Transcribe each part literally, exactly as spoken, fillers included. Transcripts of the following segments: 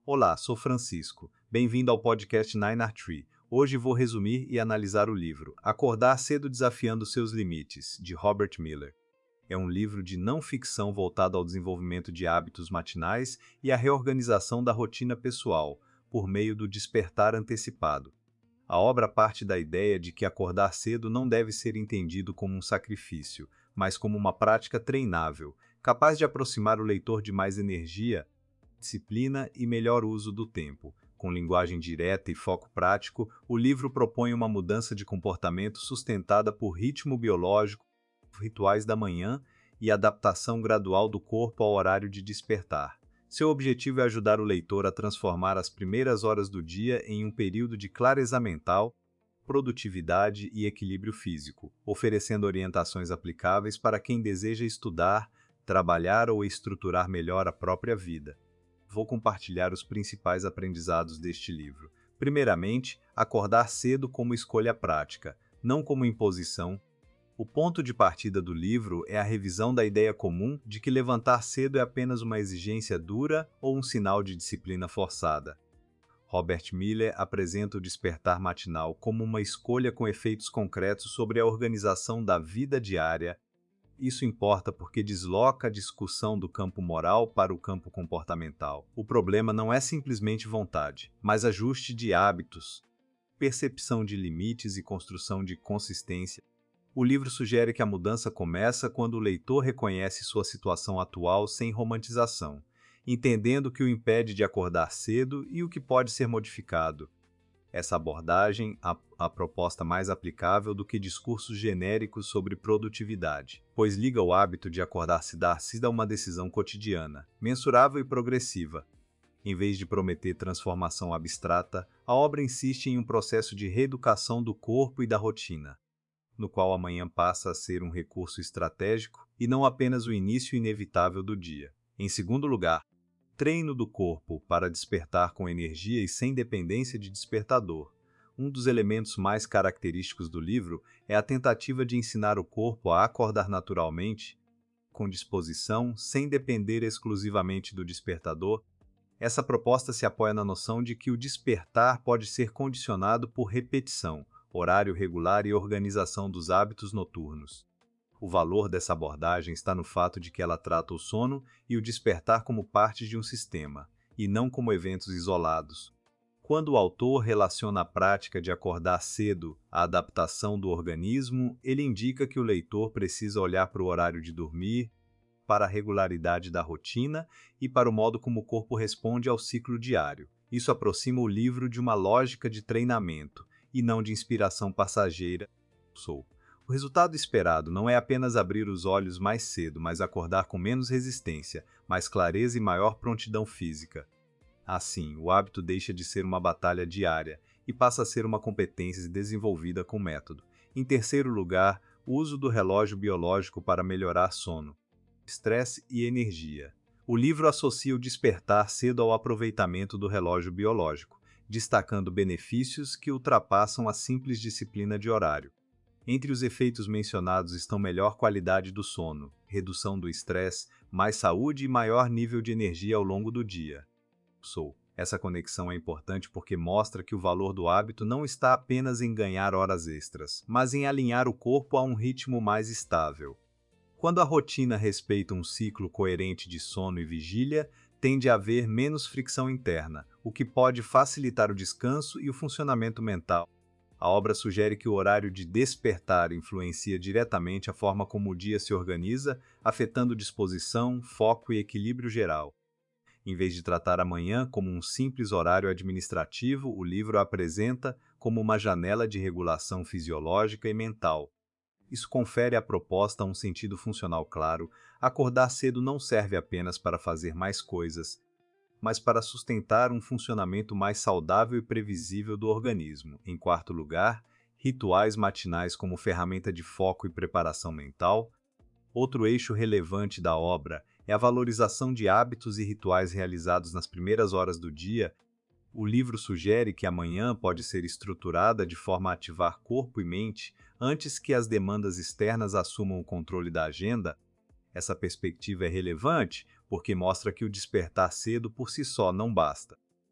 Olá, sou Francisco. Bem-vindo ao podcast Nine R Tree. Hoje vou resumir e analisar o livro Acordar Cedo Desafiando Seus Limites, de Robert Miller. É um livro de não ficção voltado ao desenvolvimento de hábitos matinais e à reorganização da rotina pessoal, por meio do despertar antecipado. A obra parte da ideia de que acordar cedo não deve ser entendido como um sacrifício, mas como uma prática treinável, capaz de aproximar o leitor de mais energia, disciplina e melhor uso do tempo. Com linguagem direta e foco prático, o livro propõe uma mudança de comportamento sustentada por ritmo biológico, rituais da manhã e adaptação gradual do corpo ao horário de despertar. Seu objetivo é ajudar o leitor a transformar as primeiras horas do dia em um período de clareza mental, produtividade e equilíbrio físico, oferecendo orientações aplicáveis para quem deseja estudar, trabalhar ou estruturar melhor a própria vida. Vou compartilhar os principais aprendizados deste livro. Primeiramente, acordar cedo como escolha prática, não como imposição. O ponto de partida do livro é a revisão da ideia comum de que levantar cedo é apenas uma exigência dura ou um sinal de disciplina forçada. Robert Miller apresenta o despertar matinal como uma escolha com efeitos concretos sobre a organização da vida diária. Isso importa porque desloca a discussão do campo moral para o campo comportamental. O problema não é simplesmente vontade, mas ajuste de hábitos, percepção de limites e construção de consistência. O livro sugere que a mudança começa quando o leitor reconhece sua situação atual sem romantização, entendendo o que o impede de acordar cedo e o que pode ser modificado. Essa abordagem é a proposta mais aplicável do que discursos genéricos sobre produtividade, pois liga o hábito de acordar cedo a uma decisão cotidiana, mensurável e progressiva. Em vez de prometer transformação abstrata, a obra insiste em um processo de reeducação do corpo e da rotina, no qual a manhã passa a ser um recurso estratégico e não apenas o início inevitável do dia. Em segundo lugar, treino do corpo para despertar com energia e sem dependência de despertador. Um dos elementos mais característicos do livro é a tentativa de ensinar o corpo a acordar naturalmente, com disposição, sem depender exclusivamente do despertador. Essa proposta se apoia na noção de que o despertar pode ser condicionado por repetição, horário regular e organização dos hábitos noturnos. O valor dessa abordagem está no fato de que ela trata o sono e o despertar como parte de um sistema, e não como eventos isolados. Quando o autor relaciona a prática de acordar cedo à adaptação do organismo, ele indica que o leitor precisa olhar para o horário de dormir, para a regularidade da rotina e para o modo como o corpo responde ao ciclo diário. Isso aproxima o livro de uma lógica de treinamento, e não de inspiração passageira. Sou. O resultado esperado não é apenas abrir os olhos mais cedo, mas acordar com menos resistência, mais clareza e maior prontidão física. Assim, o hábito deixa de ser uma batalha diária e passa a ser uma competência desenvolvida com método. Em terceiro lugar, o uso do relógio biológico para melhorar sono, estresse e energia. O livro associa o despertar cedo ao aproveitamento do relógio biológico, destacando benefícios que ultrapassam a simples disciplina de horário. Entre os efeitos mencionados estão melhor qualidade do sono, redução do estresse, mais saúde e maior nível de energia ao longo do dia. Sou. Essa conexão é importante porque mostra que o valor do hábito não está apenas em ganhar horas extras, mas em alinhar o corpo a um ritmo mais estável. Quando a rotina respeita um ciclo coerente de sono e vigília, tende a haver menos fricção interna, o que pode facilitar o descanso e o funcionamento mental. A obra sugere que o horário de despertar influencia diretamente a forma como o dia se organiza, afetando disposição, foco e equilíbrio geral. Em vez de tratar a manhã como um simples horário administrativo, o livro a apresenta como uma janela de regulação fisiológica e mental. Isso confere à proposta um sentido funcional claro. Acordar cedo não serve apenas para fazer mais coisas, mas para sustentar um funcionamento mais saudável e previsível do organismo. Em quarto lugar, rituais matinais como ferramenta de foco e preparação mental. Outro eixo relevante da obra é a valorização de hábitos e rituais realizados nas primeiras horas do dia. O livro sugere que a manhã pode ser estruturada de forma a ativar corpo e mente antes que as demandas externas assumam o controle da agenda. Essa perspectiva é relevante porque mostra que o despertar cedo por si só não basta.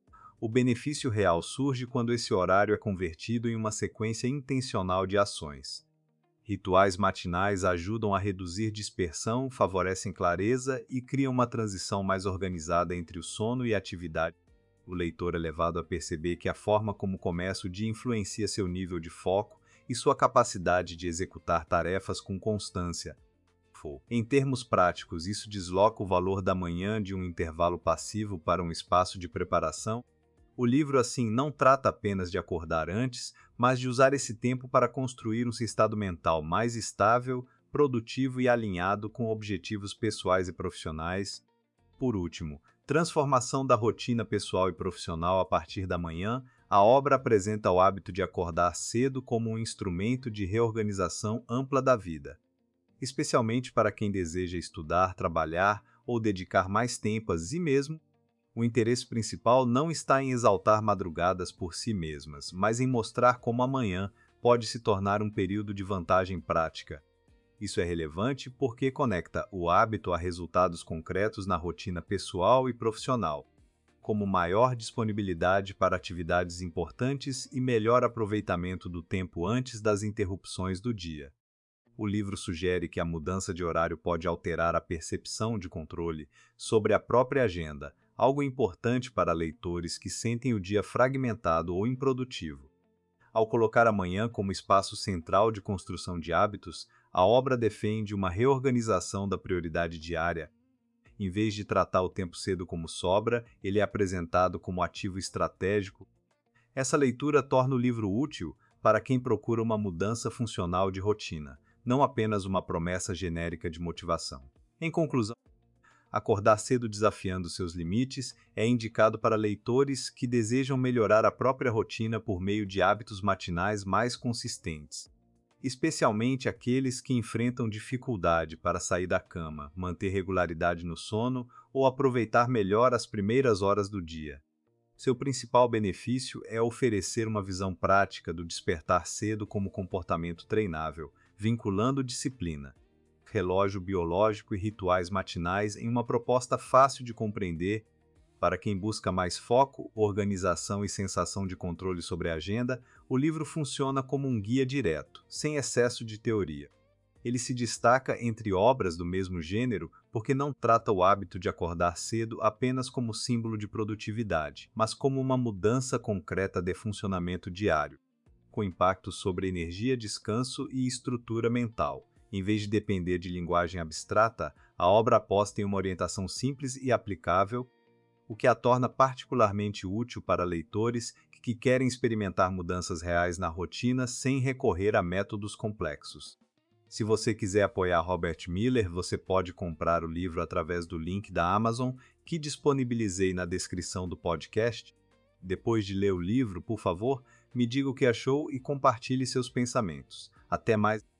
O benefício real surge quando esse horário é convertido em uma sequência intencional de ações. Rituais matinais ajudam a reduzir dispersão, favorecem clareza e criam uma transição mais organizada entre o sono e a atividade. O leitor é levado a perceber que a forma como começa o dia influencia seu nível de foco e sua capacidade de executar tarefas com constância. Em termos práticos, isso desloca o valor da manhã de um intervalo passivo para um espaço de preparação. O livro, assim, não trata apenas de acordar antes, mas de usar esse tempo para construir um estado mental mais estável, produtivo e alinhado com objetivos pessoais e profissionais. Por último, transformação da rotina pessoal e profissional a partir da manhã. A obra apresenta o hábito de acordar cedo como um instrumento de reorganização ampla da vida, especialmente para quem deseja estudar, trabalhar ou dedicar mais tempo a si mesmo. O interesse principal não está em exaltar madrugadas por si mesmas, mas em mostrar como a manhã pode se tornar um período de vantagem prática. Isso é relevante porque conecta o hábito a resultados concretos na rotina pessoal e profissional, como maior disponibilidade para atividades importantes e melhor aproveitamento do tempo antes das interrupções do dia. O livro sugere que a mudança de horário pode alterar a percepção de controle sobre a própria agenda, algo importante para leitores que sentem o dia fragmentado ou improdutivo. Ao colocar a manhã como espaço central de construção de hábitos, a obra defende uma reorganização da prioridade diária. Em vez de tratar o tempo cedo como sobra, ele é apresentado como ativo estratégico. Essa leitura torna o livro útil para quem procura uma mudança funcional de rotina, não apenas uma promessa genérica de motivação. Em conclusão, acordar cedo desafiando seus limites é indicado para leitores que desejam melhorar a própria rotina por meio de hábitos matinais mais consistentes, especialmente aqueles que enfrentam dificuldade para sair da cama, manter regularidade no sono ou aproveitar melhor as primeiras horas do dia. Seu principal benefício é oferecer uma visão prática do despertar cedo como comportamento treinável, vinculando disciplina, relógio biológico e rituais matinais em uma proposta fácil de compreender. Para quem busca mais foco, organização e sensação de controle sobre a agenda, o livro funciona como um guia direto, sem excesso de teoria. Ele se destaca entre obras do mesmo gênero porque não trata o hábito de acordar cedo apenas como símbolo de produtividade, mas como uma mudança concreta de funcionamento diário, com impacto sobre energia, descanso e estrutura mental. Em vez de depender de linguagem abstrata, a obra aposta em uma orientação simples e aplicável, o que a torna particularmente útil para leitores que querem experimentar mudanças reais na rotina sem recorrer a métodos complexos. Se você quiser apoiar Robert Miller, você pode comprar o livro através do link da Amazon, que disponibilizei na descrição do podcast. Depois de ler o livro, por favor, me diga o que achou e compartilhe seus pensamentos. Até mais!